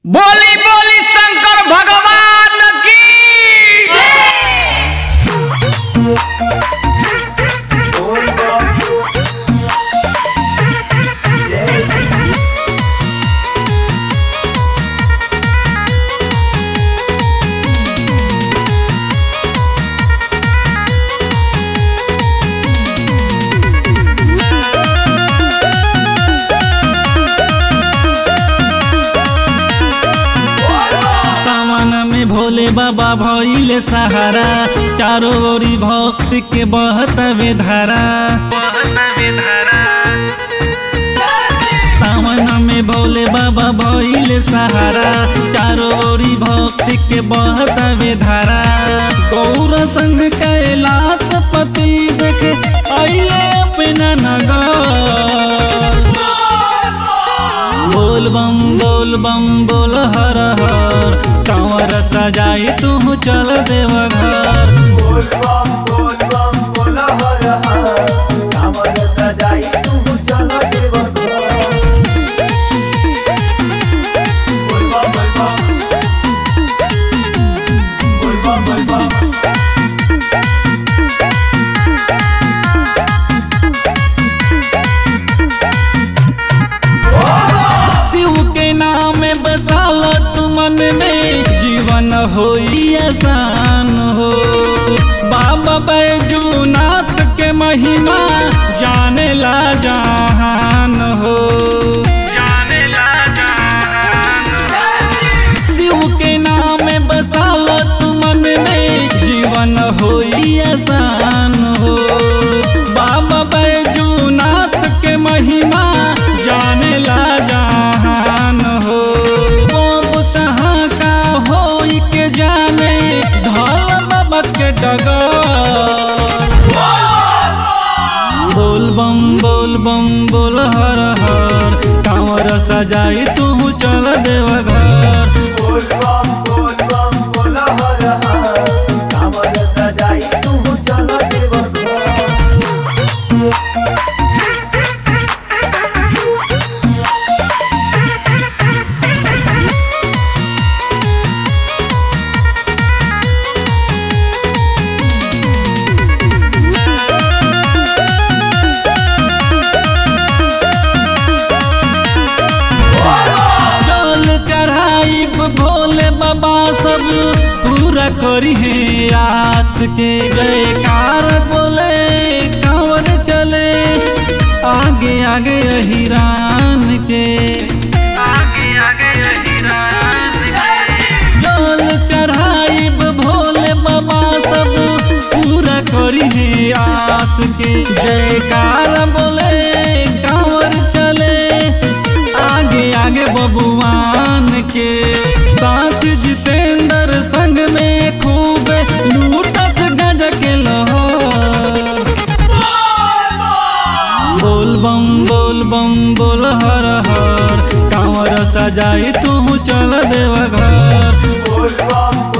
बोली बोली शंकर भगवान की भोले बाबा भइले सहारा, चारों ओरी भक्ति के बहतवे धारा। सावन में भोले बाबा भइले सहारा, चारों ओरी भक्ति के बहतवे धारा। गौर संग कैलाश पति देखे आइले अपना नगर। बोल बम बोल हर हर, कांवर सजाई तू चल देवघर। बोल बम बोल हर हर, कांवर सजाई तू चल देवघर। बोल बम बोल बम। शिव के नाम बसाल तू मन में, जीवन होई आसान हो। बाबा बैजूनाथ के महिमा जाने ला जहान हो। शिव के नाम बसाल तू मन में, जीवन होई आसान हो। बाबा बैजूनाथ के महिमा जाने ला जहान हो। कहाँ का होई के जाने, धल बाबा के डगर। बोल बम बोल हर हर, कांवर सजाई तू चल देवघर। बोल बम बोल हर हर, कांवर सजाई तू चल देवघर। भोले बाबा सब पूरा करी है आस के। जयकार बोले कांवर चले, आगे आगे हिरान के। जल चढ़ाई भोले बाबा सब पूरा करी है आस के। जयकार बोले कांवर चले, आगे आगे बबुआन के। साथ जितेंद्र संग में खूब लूटस गज के लहर। बोल बम बोल हर हर, कांवर सजाई तू चल देवघर। बोल बम